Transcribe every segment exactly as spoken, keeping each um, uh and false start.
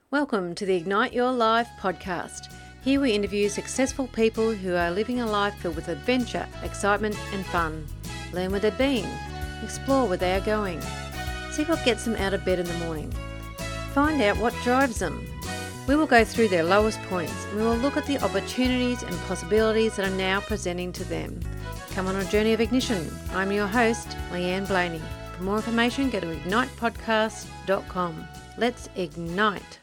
Welcome to the Ignite Your Life podcast. Here we interview successful people who are living a life filled with adventure, excitement and fun. Learn where they've been, explore where they are going, see what gets them out of bed in the morning, find out what drives them. We will go through their lowest points and we will look at the opportunities and possibilities that are now presenting to them. Come on a journey of ignition. I'm your host, Leanne Blaney. For more information, go to ignite podcast dot com. Let's ignite.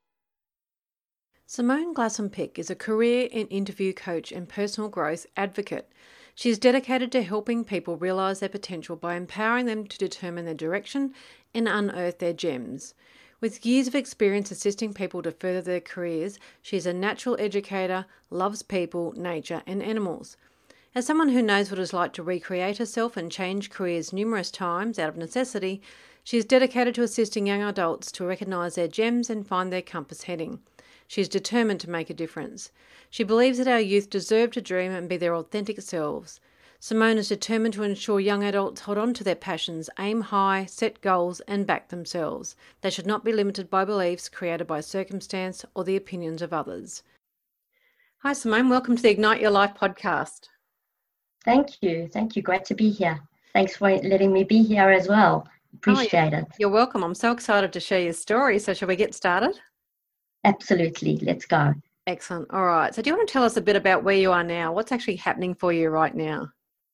Simone Glasson-Pick is a career and interview coach and personal growth advocate. She is dedicated to helping people realise their potential by empowering them to determine their direction and unearth their gems. With years of experience assisting people to further their careers, she is a natural educator, loves people, nature and animals. As someone who knows what it's like to recreate herself and change careers numerous times out of necessity, she is dedicated to assisting young adults to recognise their gems and find their compass heading. She is determined to make a difference. She believes that our youth deserve to dream and be their authentic selves. Simone is determined to ensure young adults hold on to their passions, aim high, set goals and back themselves. They should not be limited by beliefs created by circumstance or the opinions of others. Hi Simone, welcome to the Ignite Your Life podcast. Thank you. Thank you. Great to be here. Thanks for letting me be here as well. Appreciate oh, it. You're welcome. I'm so excited to share your story. So shall we get started? Absolutely. Let's go. Excellent. All right. So do you want to tell us a bit about where you are now? What's actually happening for you right now?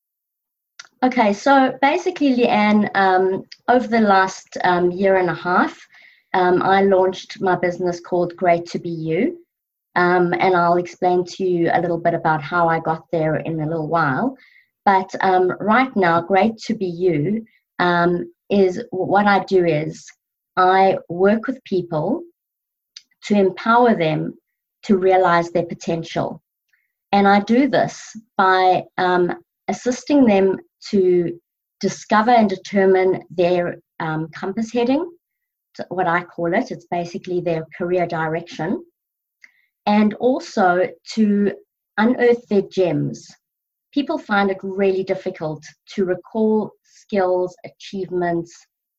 Okay. So basically, Leanne, um, over the last um, year and a half, um, I launched my business called Great to Be You. Um, and I'll explain to you a little bit about how I got there in a little while. But um, right now, Great to Be You um, is what I do is I work with people to empower them to realize their potential. And I do this by um, assisting them to discover and determine their um, compass heading, what I call it. It's basically their career direction. And also to unearth their gems. People find it really difficult to recall skills, achievements,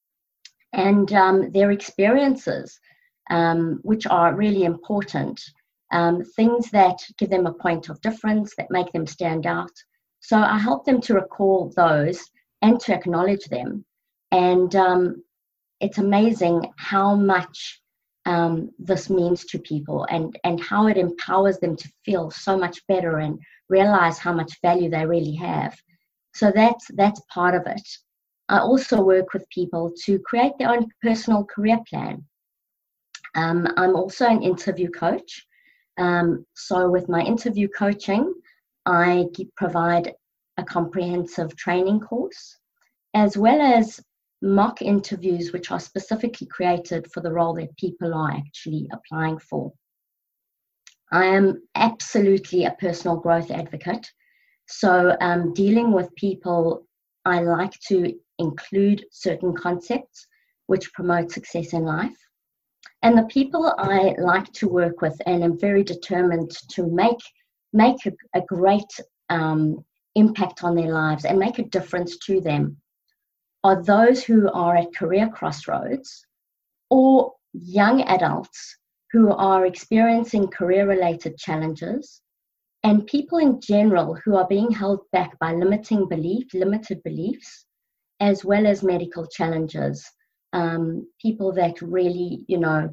and um, their experiences. Um, which are really important, um, things that give them a point of difference, that make them stand out. So I help them to recall those and to acknowledge them. And um, it's amazing how much um, this means to people and, and how it empowers them to feel so much better and realize how much value they really have. So that's, that's part of it. I also work with people to create their own personal career plan. Um, I'm also an interview coach. Um, so with my interview coaching, I provide a comprehensive training course, as well as mock interviews, which are specifically created for the role that people are actually applying for. I am absolutely a personal growth advocate. So um, dealing with people, I like to include certain concepts which promote success in life. And the people I like to work with and am very determined to make make a, a great um, impact on their lives and make a difference to them are those who are at career crossroads or young adults who are experiencing career-related challenges and people in general who are being held back by limiting belief, limited beliefs, as well as medical challenges. Um, people that really, you know,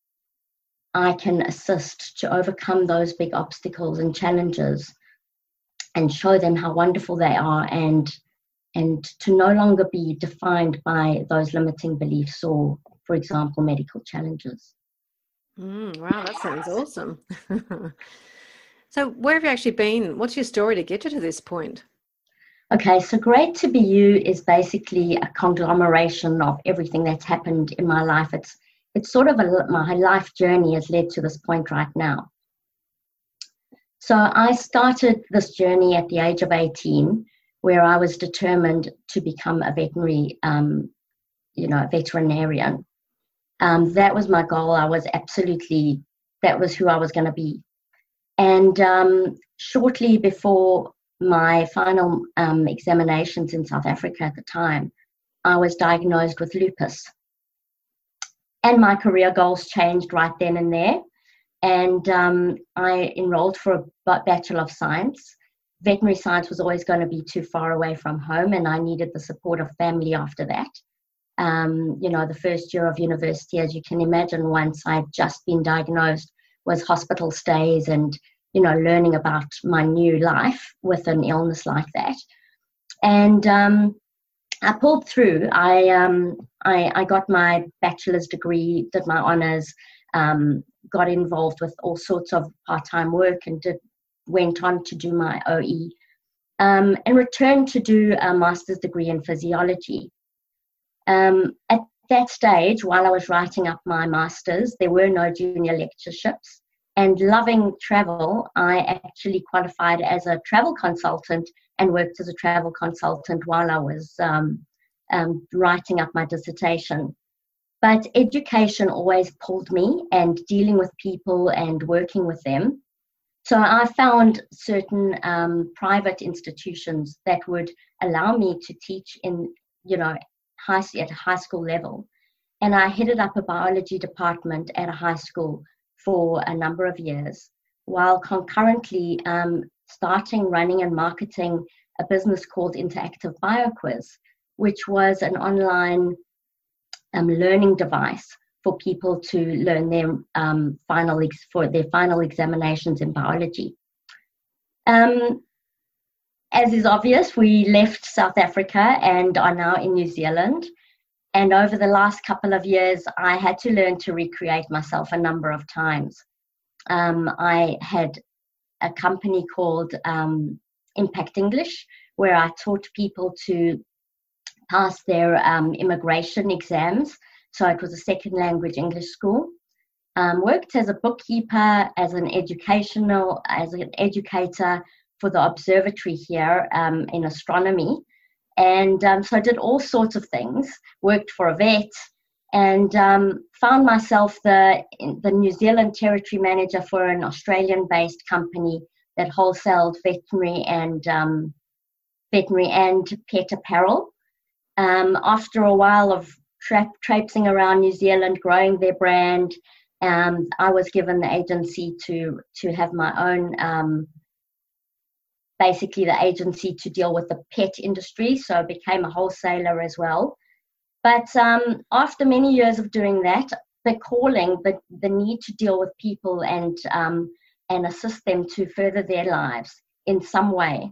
I can assist to overcome those big obstacles and challenges and show them how wonderful they are and and to no longer be defined by those limiting beliefs or, for example, medical challenges. Mm, wow, that sounds awesome. So where have you actually been? What's your story to get you to this point? Okay, so Great to Be You is basically a conglomeration of everything that's happened in my life. It's it's sort of a, my life journey has led to this point right now. So I started this journey at the age of eighteen, where I was determined to become a veterinary, um, you know, a veterinarian. Um, that was my goal. I was absolutely, that was who I was going to be. And um, shortly before my final um, examinations in South Africa at the time, I was diagnosed with lupus. and my career goals changed right then and there. And um, I enrolled for a Bachelor of Science. Veterinary science was always going to be too far away from home, and I needed the support of family after that. Um, you know, the first year of university, as you can imagine, once I'd just been diagnosed, was hospital stays and, you know, learning about my new life with an illness like that. And um, I pulled through. I, um, I I got my bachelor's degree, did my honours, um, got involved with all sorts of part-time work, and did went on to do my O E, um, and returned to do a master's degree in physiology. Um, at that stage, while I was writing up my master's, there were no junior lectureships. And loving travel, I actually qualified as a travel consultant and worked as a travel consultant while I was um, um, writing up my dissertation. But education always pulled me, and dealing with people and working with them. So I found certain um, private institutions that would allow me to teach in, you know, high, at a high school level. And I headed up a biology department at a high school for a number of years, while concurrently um, starting, running and marketing a business called Interactive BioQuiz, which was an online um, learning device for people to learn their um, final ex- for their final examinations in biology. Um, as is obvious, we left South Africa and are now in New Zealand. And over the last couple of years, I had to learn to recreate myself a number of times. Um, I had a company called um, Impact English, where I taught people to pass their um, immigration exams. So it was a second language English school. Um, worked as a bookkeeper, as an educational, as an educator for the observatory here um, in astronomy. And um, so I did all sorts of things, worked for a vet, and um, found myself the, the New Zealand territory manager for an Australian-based company that wholesaled veterinary and um, veterinary and pet apparel. Um, after a while of tra- traipsing around New Zealand, growing their brand, um, I was given the agency to to have my own, um, basically the agency to deal with the pet industry. So I became a wholesaler as well. But um, after many years of doing that, the calling, the, the need to deal with people and um, and assist them to further their lives in some way,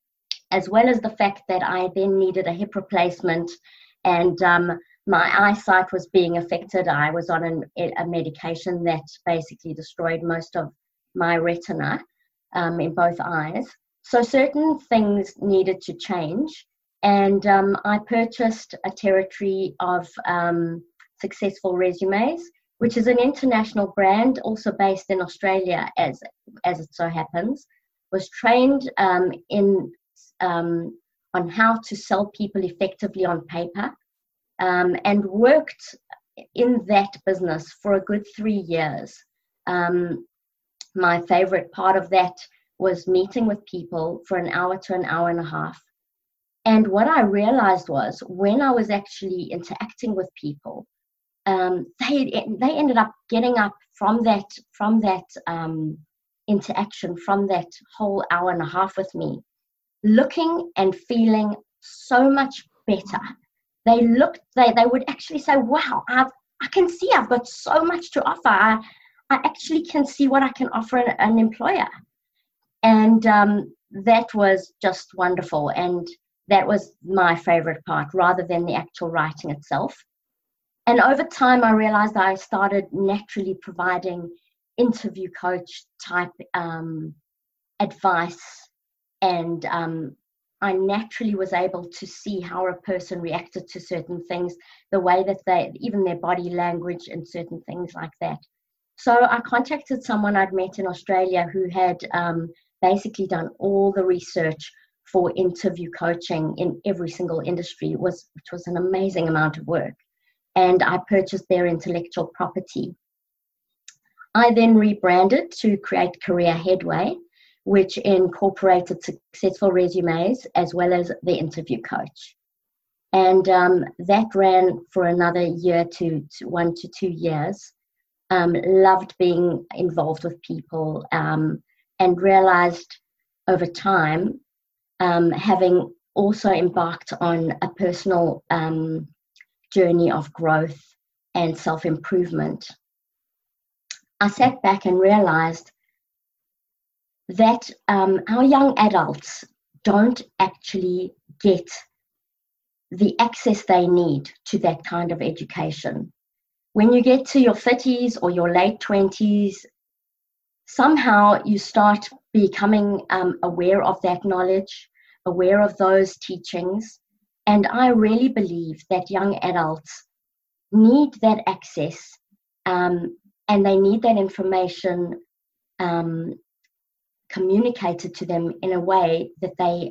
as well as the fact that I then needed a hip replacement and um, my eyesight was being affected. I was on an, a medication that basically destroyed most of my retina um, in both eyes. So certain things needed to change. And um, I purchased a territory of um, Successful Resumes, which is an international brand also based in Australia, as, as it so happens. Was trained um, in um, on how to sell people effectively on paper, um, and worked in that business for a good three years. Um, my favorite part of that was meeting with people for an hour to an hour and a half. And what I realized was when I was actually interacting with people, um, they they ended up getting up from that from that um, interaction, from that whole hour and a half with me, looking and feeling so much better. They looked, they, they would actually say, wow, I've, I can see I've got so much to offer. I, I actually can see what I can offer an, an employer. And um, that was just wonderful. And that was my favorite part rather than the actual writing itself. And over time, I realized I started naturally providing interview coach type um, advice. And um, I naturally was able to see how a person reacted to certain things, the way that they, even their body language and certain things like that. So I contacted someone I'd met in Australia who had um, basically done all the research for interview coaching in every single industry, it was, which was an amazing amount of work. And I purchased their intellectual property. I then rebranded to create Career Headway, which incorporated Successful Resumes as well as the interview coach. And um, that ran for another year to, to one to two years. Um, loved being involved with people, um, and realized over time, um, having also embarked on a personal um, journey of growth and self-improvement, I sat back and realized that um, our young adults don't actually get the access they need to that kind of education. When you get to your thirties or your late twenties, somehow you start becoming um, aware of that knowledge, aware of those teachings. And I really believe that young adults need that access, um, and they need that information um, communicated to them in a way that they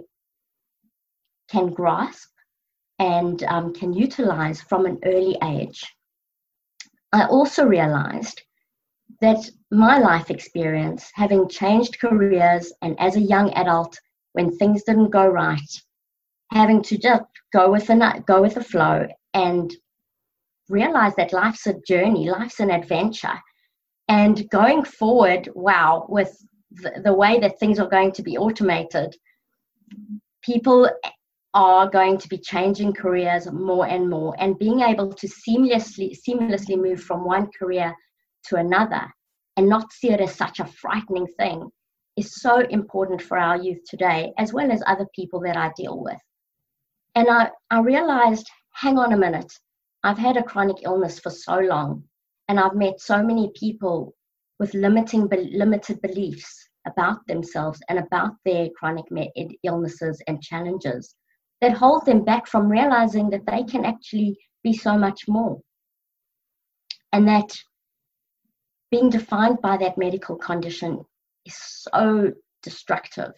can grasp and um, can utilize from an early age. I also realized that my life experience, having changed careers and as a young adult, when things didn't go right, having to just go with the, go with the flow and realize that life's a journey, life's an adventure. And going forward, wow, with the, the way that things are going to be automated, people are going to be changing careers more and more, and being able to seamlessly seamlessly move from one career to another and not see it as such a frightening thing is so important for our youth today, as well as other people that I deal with. And I, I realized, hang on a minute, I've had a chronic illness for so long, and I've met so many people with limiting, limited beliefs about themselves and about their chronic illnesses and challenges that hold them back from realizing that they can actually be so much more. And that being defined by that medical condition is so destructive.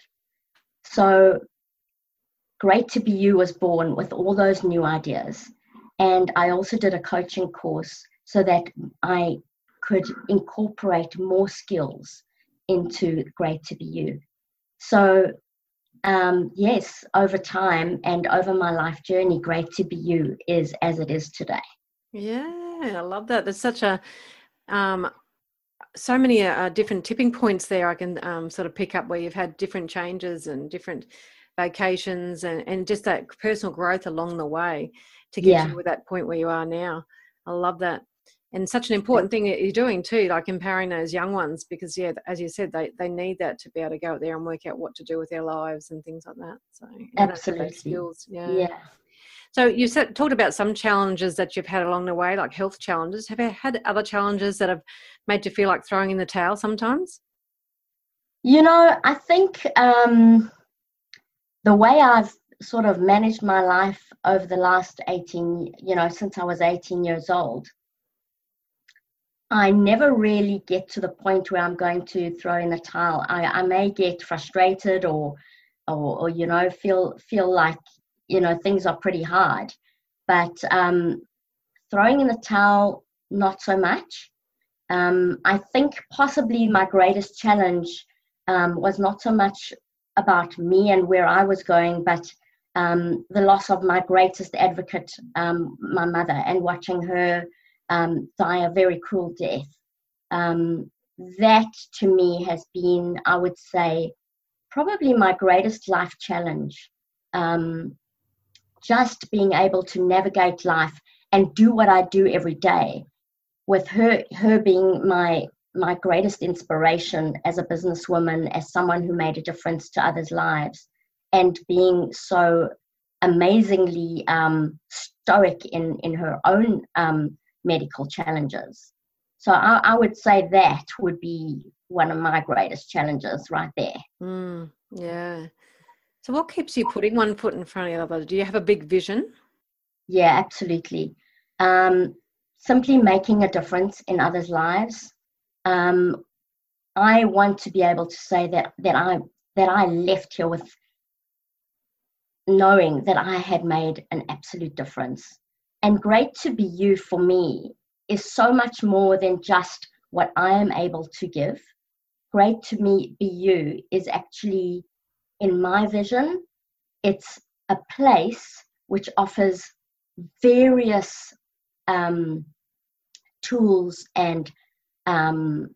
So Great to Be You was born with all those new ideas. And I also did a coaching course so that I could incorporate more skills into Great to Be You. So um, yes, over time and over my life journey, Great to Be You is as it is today. Yeah, I love that. There's such a, um, so many uh, different tipping points there I can um, sort of pick up where you've had different changes and different vacations and, and just that personal growth along the way to get Yeah. you to that point where you are now. I love that. And such an important thing that you're doing too, like empowering those young ones, because yeah, as you said, they, they need that to be able to go out there and work out what to do with their lives and things like that. So absolutely, those skills. Yeah. Yeah. So you said, talked about some challenges that you've had along the way, like health challenges. Have you had other challenges that have made you feel like throwing in the towel sometimes? You know, I think um, the way I've sort of managed my life over the last eighteen, you know, since I was eighteen years old, I never really get to the point where I'm going to throw in the towel. I, I may get frustrated or, or, or, you know, feel feel like, you know, things are pretty hard. But um, throwing in the towel, not so much. Um, I think possibly my greatest challenge um, was not so much about me and where I was going, but um, the loss of my greatest advocate, um, my mother, and watching her Um, die a very cruel death. Um, that to me has been, I would say, probably my greatest life challenge. Um, just being able to navigate life and do what I do every day, with her, her being my my greatest inspiration as a businesswoman, as someone who made a difference to others' lives, and being so amazingly um, stoic in in her own um, medical challenges. So I, I would say that would be one of my greatest challenges right there. Mm, yeah. So what keeps you putting one foot in front of the other? Do you have a big vision? Yeah, absolutely. Um, simply making a difference in others' lives. Um, I want to be able to say that that I that I left here with knowing that I had made an absolute difference. And Great to Be You for me is so much more than just what I am able to give. Great to me Be You is actually, in my vision, it's a place which offers various um, tools and um,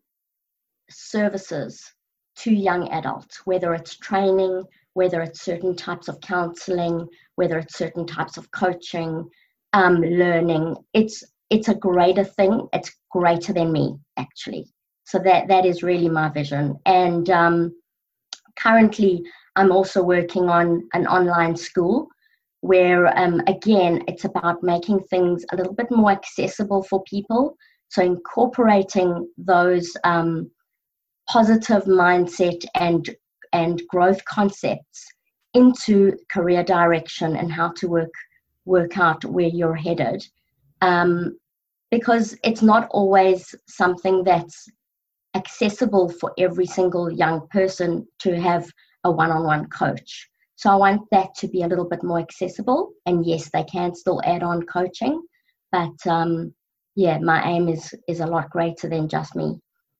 services to young adults, whether it's training, whether it's certain types of counseling, whether it's certain types of coaching, um, learning. It's it's a greater thing. It's greater than me, actually. So that that is really my vision. And um, currently, I'm also working on an online school where, um, again, it's about making things a little bit more accessible for people. So incorporating those um, positive mindset and and growth concepts into career direction and how to work work out where you're headed, um, because it's not always something that's accessible for every single young person to have a one-on-one coach. So I want that to be a little bit more accessible, and yes, they can still add on coaching, but um, yeah, my aim is is a lot greater than just me.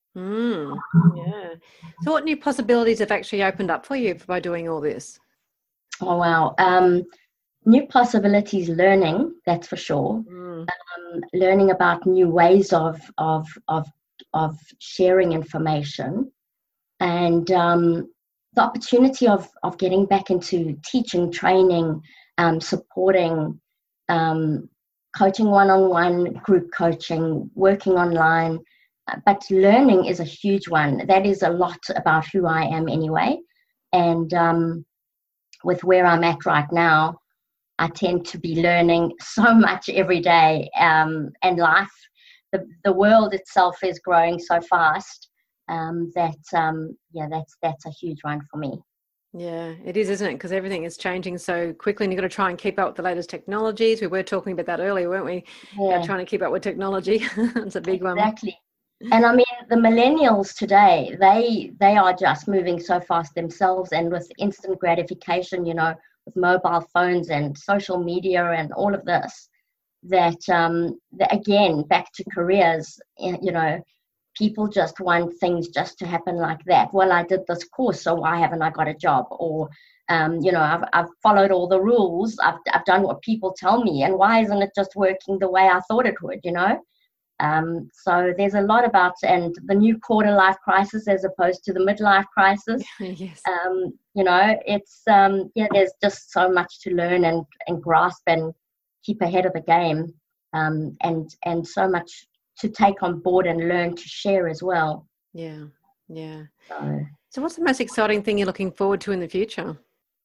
Mm, yeah. So what new possibilities have actually opened up for you by doing all this? Oh, wow. Um, new possibilities learning, that's for sure. Mm. Um, learning about new ways of, of, of, of sharing information, and um, the opportunity of, of getting back into teaching, training, um, supporting, um, coaching one-on-one, group coaching, working online. But learning is a huge one. That is a lot about who I am anyway. And um, with where I'm at right now, I tend to be learning so much every day. Um, and life, the, the world itself is growing so fast um, that, um, yeah, that's that's a huge one for me. Yeah, it is, isn't it? Because everything is changing so quickly and you've got to try and keep up with the latest technologies. We were talking about that earlier, weren't we? Yeah. About trying to keep up with technology. It's a big exactly. one. Exactly. And I mean, the millennials today, they they are just moving so fast themselves, and with instant gratification, you know, with mobile phones and social media and all of this, that, um, that again, back to careers, you know, people just want things just to happen like that. Well, I did this course, so why haven't I got a job? Or, um, you know, I've, I've followed all the rules. I've, I've done what people tell me, and why isn't it just working the way I thought it would, you know? Um, so there's a lot about, and the new quarter life crisis as opposed to the midlife crisis. Yes. Um, you know, it's, um, yeah, there's just so much to learn and, and grasp and keep ahead of the game, um, and, and so much to take on board and learn to share as well. Yeah, yeah. So, so what's the most exciting thing you're looking forward to in the future?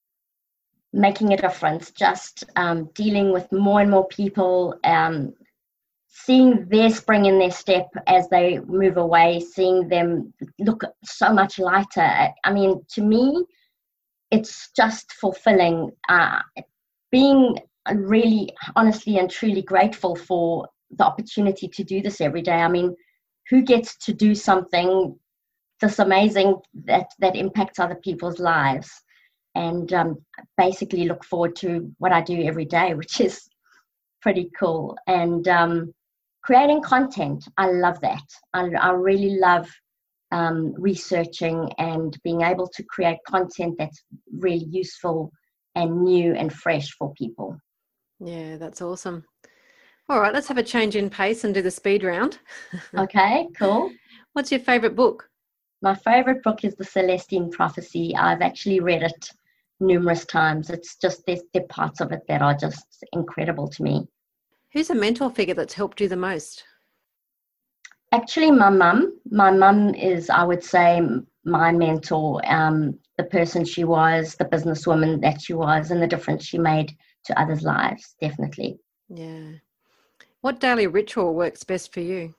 Making a difference, just um, dealing with more and more people, um, seeing their spring in their step as they move away, seeing them look so much lighter. I mean, to me, it's just fulfilling. Uh, being really, honestly and truly grateful for the opportunity to do this every day. I mean, who gets to do something this amazing that, that impacts other people's lives? And um, basically look forward to what I do every day, which is pretty cool. And um, creating content, I love that. I, I really love um, researching and being able to create content that's really useful and new and fresh for people. Yeah, that's awesome. All right, let's have a change in pace and do the speed round. Okay, cool. What's your favourite book? My favourite book is The Celestine Prophecy. I've actually read it numerous times. It's just, there's there are parts of it that are just incredible to me. Who's a mentor figure that's helped you the most? Actually, my mum. My mum is, I would say, my mentor, um, the person she was, the businesswoman that she was, and the difference she made to others' lives, definitely. Yeah. What daily ritual works best for you?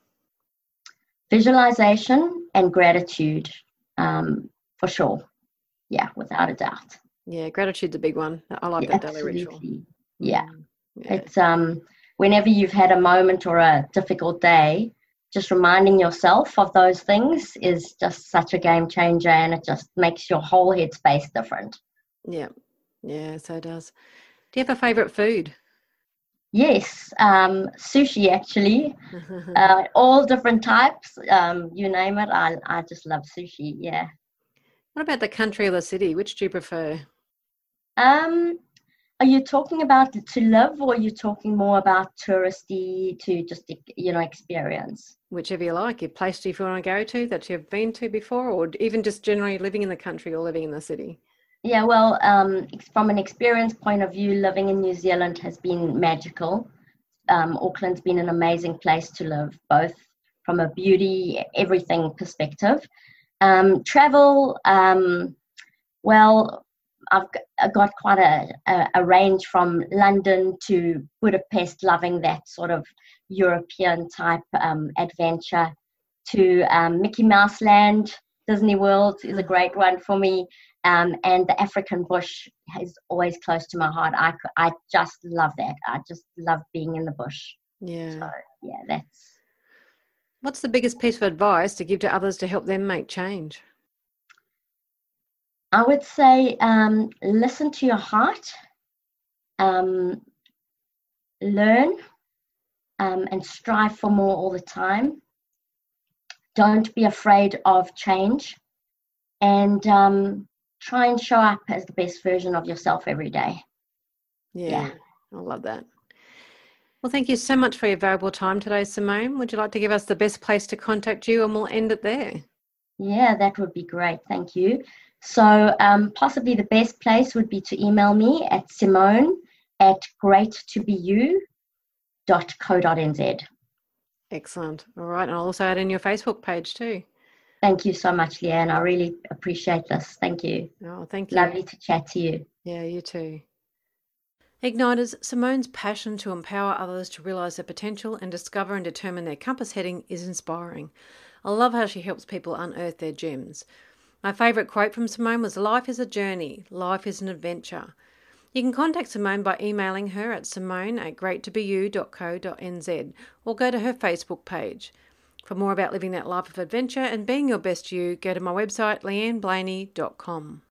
Visualization and gratitude, um, for sure. Yeah, without a doubt. Yeah, gratitude's a big one. I like Yeah, that daily ritual. Yeah. Mm, yeah. It's um, whenever you've had a moment or a difficult day, just reminding yourself of those things is just such a game changer, and it just makes your whole headspace different. Yeah, yeah, so it does. Do you have a favourite food? Yes, um, sushi actually, uh, all different types, um, you name it. I I just love sushi. Yeah. What about the country or the city? Which do you prefer? Um, Are you talking about to live, or are you talking more about touristy to just, you know, experience? Whichever you like, your place if you want to go to that you've been to before, or even just generally living in the country or living in the city. Yeah, well, um, from an experience point of view, living in New Zealand has been magical. Um, Auckland's been an amazing place to live, both from a beauty, everything perspective. Um, travel, um, well, I've got quite a, a, a range from London to Budapest, loving that sort of European type um, adventure, to um, Mickey Mouse Land. Disney World is a great one for me. Um, and the African bush is always close to my heart. I, I just love that. I just love being in the bush. Yeah. So, yeah, that's... What's the biggest piece of advice to give to others to help them make change? I would say um, listen to your heart, um, learn, um, and strive for more all the time. Don't be afraid of change, and um, try and show up as the best version of yourself every day. Yeah, Yeah. I love that. Well, thank you so much for your valuable time today, Simone. Would you like to give us the best place to contact you, and we'll end it there? Yeah, that would be great. Thank you. So um, possibly the best place would be to email me at simone at great to be you dot co dot n z. Excellent. All right. And I'll also add in your Facebook page too. Thank you so much, Leanne. I really appreciate this. Thank you. Oh, thank you. Lovely to chat to you. Yeah, you too. Igniters, Simone's passion to empower others to realise their potential and discover and determine their compass heading is inspiring. I love how she helps people unearth their gems. My favourite quote from Simone was, "Life is a journey, life is an adventure." You can contact Simone by emailing her at simone at great to be you dot co dot n z or go to her Facebook page. For more about living that life of adventure and being your best you, go to my website leanne blaney dot com.